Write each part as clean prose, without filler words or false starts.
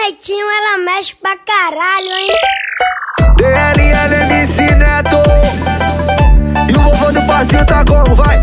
jeitinho ela mexe pra caralho, hein? DLL MC Neto e o vovô do passinho tá como, vai?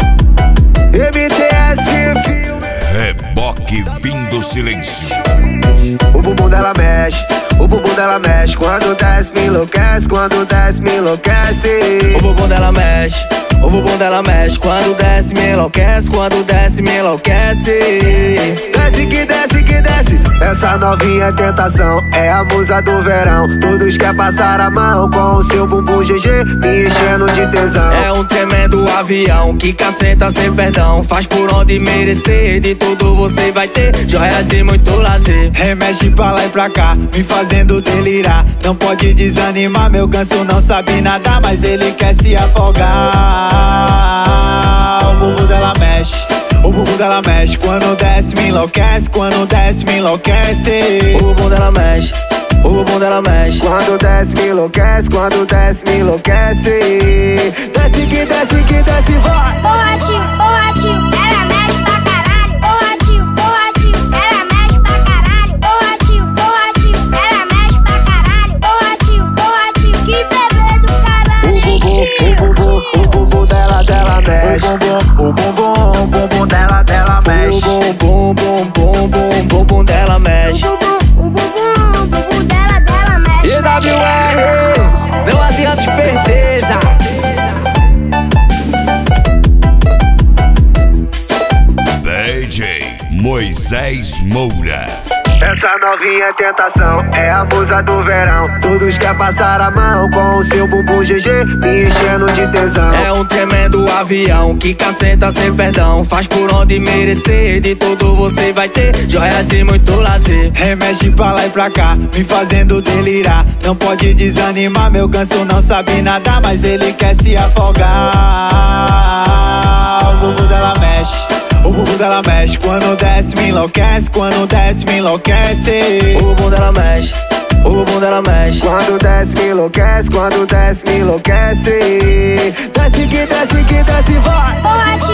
MTS Filme. Reboque vindo silêncio. O bumbum dela mexe, o bumbum dela mexe. Quando desce me enlouquece, quando desce me enlouquece. O bumbum dela mexe, o bumbum dela mexe. Quando desce me enlouquece, quando desce me enlouquece. Desce que desce que desce. Essa novinha é tentação, é a musa do verão. Todos quer passar a mão com o seu bumbum GG, me enchendo de tesão. É um tremendo avião que caceta sem perdão. Faz por onde merecer, de tudo você vai ter joias e muito lazer. Remexe pra lá e pra cá, me fazendo delirar. Não pode desanimar, meu ganso não sabe nadar, mas ele quer se afogar. O bumbum dela mexe, o bumbum dela mexe. Quando desce me enlouquece, quando desce me enlouquece. O bumbum dela mexe, o bumbum dela mexe. Quando desce me enlouquece, quando desce me enlouquece. Desce que desce, vai. Porra tio, ela mexe pra caralho. Porra tio, ela mexe pra caralho. Porra tio, ela mexe pra caralho. Porra tio, que bebê do caralho. O bumbum dela mexe. O bumbum dela mexe. O bumbum dela mexe. O bumbum dela mexe. EWR, não adianta esperteza. DJ Moisés Moura. Essa novinha é tentação, é a musa do verão. Todos quer passar a mão com o seu bumbum GG, me enchendo de tesão. É um tremendo avião que caceta sem perdão. Faz por onde merecer, de tudo você vai ter joias e muito lazer. Remexe pra lá e pra cá, me fazendo delirar. Não pode desanimar, meu ganso não sabe nadar, mas ele quer se afogar. O bumbum dela mexe, o bumbum dela mexe. Quando desce me enlouquece, quando desce me enlouquece. O bumbum dela mexe, o bumbum dela mexe. Quando desce me enlouquece, quando desce me enlouquece. Desce que desce, vai. Porra tio,